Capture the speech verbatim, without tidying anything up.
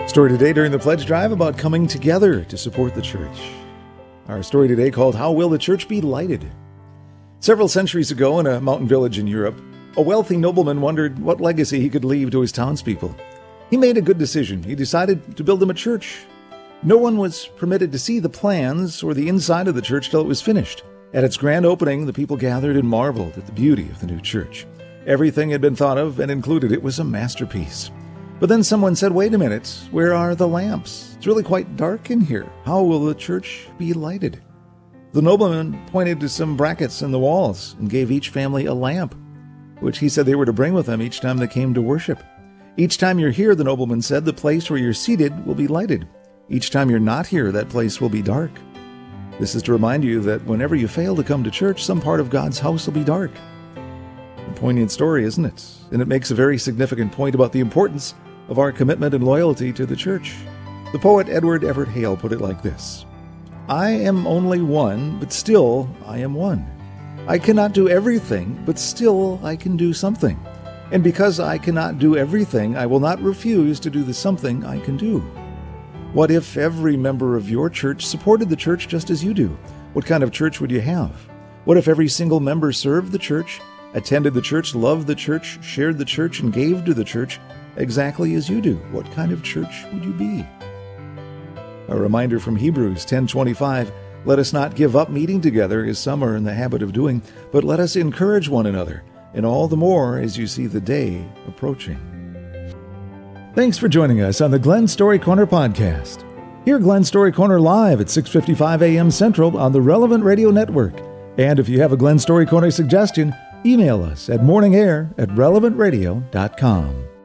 Story today during the pledge drive about coming together to support the church. Our story today called How Will the Church Be Lighted? Several centuries ago in a mountain village in Europe, a wealthy nobleman wondered what legacy he could leave to his townspeople. He made a good decision. He decided to build them a church. No one was permitted to see the plans or the inside of the church till it was finished. At its grand opening, the people gathered and marveled at the beauty of the new church. Everything had been thought of and included. It was a masterpiece. But then someone said, wait a minute, where are the lamps? It's really quite dark in here. How will the church be lighted? The nobleman pointed to some brackets in the walls and gave each family a lamp, which he said they were to bring with them each time they came to worship. Each time you're here, the nobleman said, the place where you're seated will be lighted. Each time you're not here, that place will be dark. This is to remind you that whenever you fail to come to church, some part of God's house will be dark. A poignant story, isn't it? And it makes a very significant point about the importance of our commitment and loyalty to the church. The poet Edward Everett Hale put it like this: I am only one, but still I am one. I cannot do everything, but still I can do something. And because I cannot do everything, I will not refuse to do the something I can do. What if every member of your church supported the church just as you do? What kind of church would you have? What if every single member served the church, attended the church, loved the church, shared the church, and gave to the church exactly as you do? What kind of church would you be? A reminder from Hebrews ten twenty-five, let us not give up meeting together as some are in the habit of doing, but let us encourage one another, and all the more as you see the day approaching. Thanks for joining us on the Glen Story Corner podcast. Hear Glen Story Corner live at six fifty-five a.m. Central on the Relevant Radio Network. And if you have a Glen Story Corner suggestion, email us at morningair at relevant radio dot com.